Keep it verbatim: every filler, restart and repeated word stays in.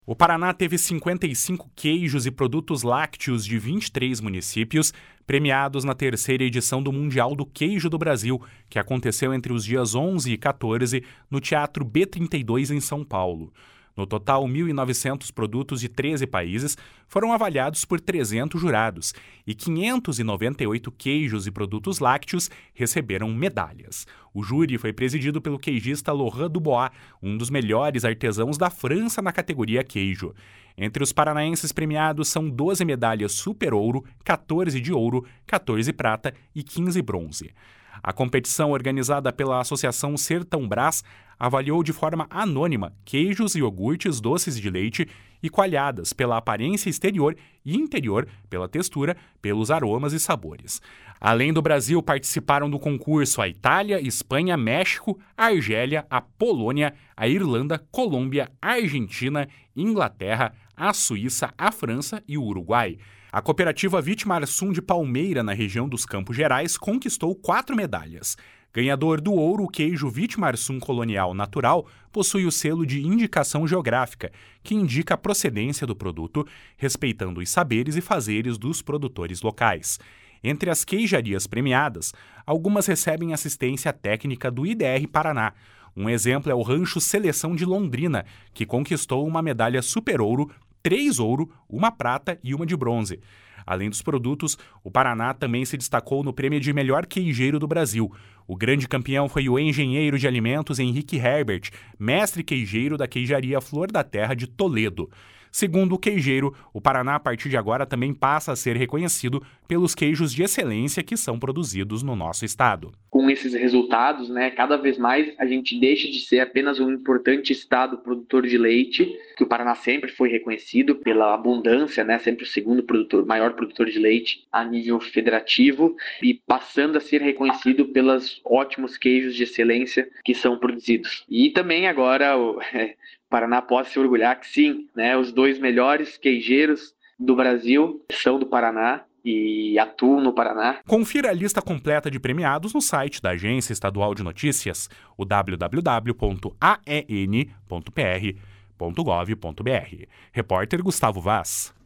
O Paraná teve cinquenta e cinco queijos e produtos lácteos de vinte e três municípios premiados na terceira edição do Mundial do Queijo do Brasil, que aconteceu entre os dias onze e quatorze no Teatro B trinta e dois em São Paulo. No total, mil e novecentos produtos de treze países foram avaliados por trezentos jurados e quinhentos e noventa e oito queijos e produtos lácteos receberam medalhas. O júri foi presidido pelo queijista Laurent Dubois, um dos melhores artesãos da França na categoria queijo. Entre os paranaenses premiados são doze medalhas super ouro, quatorze de ouro, quatorze prata e quinze bronze. A competição, organizada pela Associação Sertão Brás, avaliou de forma anônima queijos e iogurtes doces de leite e coalhadas pela aparência exterior e interior, pela textura, pelos aromas e sabores. Além do Brasil, participaram do concurso a Itália, Espanha, México, a Argélia, a Polônia, a Irlanda, Colômbia, a Argentina, Inglaterra, a Suíça, a França e o Uruguai. A cooperativa Vitimarsum de Palmeira, na região dos Campos Gerais, conquistou quatro medalhas. Ganhador do ouro, o queijo Vitimarsum Colonial Natural possui o selo de indicação geográfica, que indica a procedência do produto, respeitando os saberes e fazeres dos produtores locais. Entre as queijarias premiadas, algumas recebem assistência técnica do I D R Paraná. Um exemplo é o Rancho Seleção de Londrina, que conquistou uma medalha super ouro, três ouro, uma prata e uma de bronze. Além dos produtos, o Paraná também se destacou no prêmio de melhor queijeiro do Brasil. O grande campeão foi o engenheiro de alimentos Henrique Herbert, mestre queijeiro da queijaria Flor da Terra de Toledo. Segundo o queijeiro, o Paraná, a partir de agora, também passa a ser reconhecido pelos queijos de excelência que são produzidos no nosso estado. Com esses resultados, né, cada vez mais a gente deixa de ser apenas um importante estado produtor de leite, que o Paraná sempre foi reconhecido pela abundância, né, sempre o segundo produtor, maior produtor de leite a nível federativo, e passando a ser reconhecido pelos ótimos queijos de excelência que são produzidos. E também agora o Paraná pode se orgulhar que sim, né, os dois melhores queijeiros do Brasil são do Paraná e atuam no Paraná. Confira a lista completa de premiados no site da Agência Estadual de Notícias, o w w w ponto a e n ponto p r ponto gov ponto b r. Repórter Gustavo Vaz.